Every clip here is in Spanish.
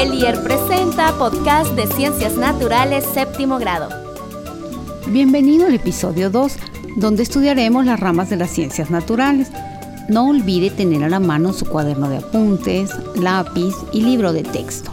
Elier presenta podcast de Ciencias Naturales séptimo grado. Bienvenido al episodio 2, donde estudiaremos las ramas de las ciencias naturales. No olvide tener a la mano su cuaderno de apuntes, lápiz y libro de texto.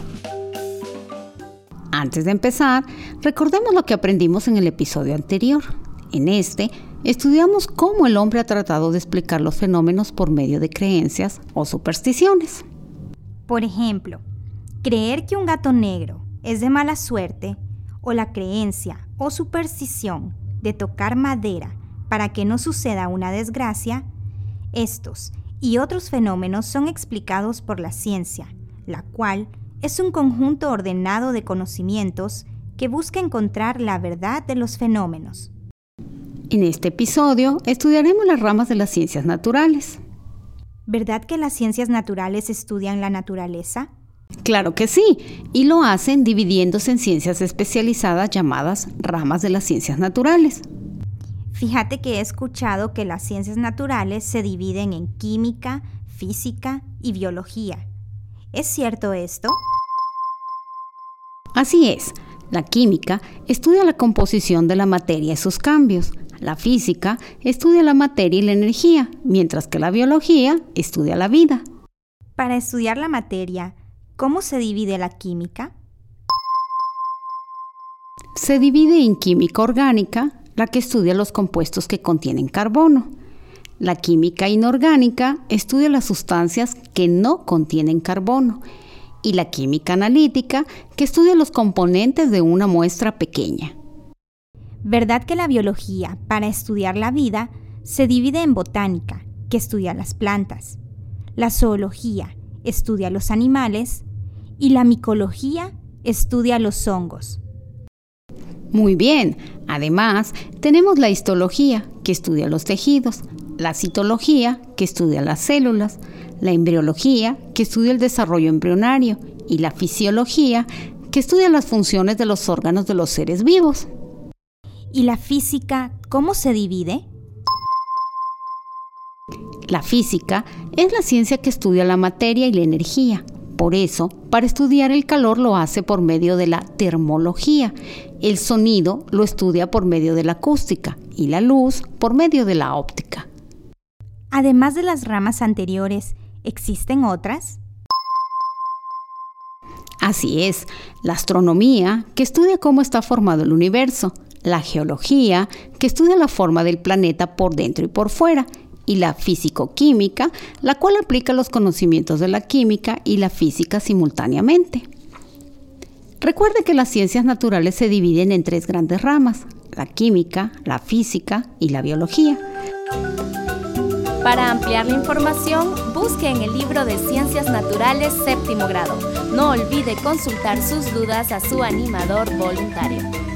Antes de empezar, recordemos lo que aprendimos en el episodio anterior. En este, estudiamos cómo el hombre ha tratado de explicar los fenómenos por medio de creencias o supersticiones. Por ejemplo, creer que un gato negro es de mala suerte o la creencia o superstición de tocar madera para que no suceda una desgracia. Estos y otros fenómenos son explicados por la ciencia, la cual es un conjunto ordenado de conocimientos que busca encontrar la verdad de los fenómenos. En este episodio estudiaremos las ramas de las ciencias naturales. ¿Verdad que las ciencias naturales estudian la naturaleza? Claro que sí, y lo hacen dividiéndose en ciencias especializadas llamadas ramas de las ciencias naturales. Fíjate que he escuchado que las ciencias naturales se dividen en química, física y biología. ¿Es cierto esto? Así es, la química estudia la composición de la materia y sus cambios. La física estudia la materia y la energía, mientras que la biología estudia la vida. Para estudiar la materia, ¿cómo se divide la química? Se divide en química orgánica, la que estudia los compuestos que contienen carbono. La química inorgánica estudia las sustancias que no contienen carbono. Y la química analítica, que estudia los componentes de una muestra pequeña. ¿Verdad que la biología, para estudiar la vida, se divide en botánica, que estudia las plantas, la zoología, estudia los animales, y la micología, estudia los hongos? Muy bien. Además, tenemos la histología, que estudia los tejidos, la citología, que estudia las células, la embriología, que estudia el desarrollo embrionario, y la fisiología, que estudia las funciones de los órganos de los seres vivos. ¿Y la física cómo se divide? La física es la ciencia que estudia la materia y la energía. Por eso, para estudiar el calor lo hace por medio de la termología. El sonido lo estudia por medio de la acústica y la luz por medio de la óptica. Además de las ramas anteriores, ¿existen otras? Así es, la astronomía, que estudia cómo está formado el universo, la geología, que estudia la forma del planeta por dentro y por fuera, y la físico-química, la cual aplica los conocimientos de la química y la física simultáneamente. Recuerde que las ciencias naturales se dividen en 3 grandes ramas: la química, la física y la biología. Para ampliar la información, busque en el libro de Ciencias Naturales séptimo grado. No olvide consultar sus dudas a su animador voluntario.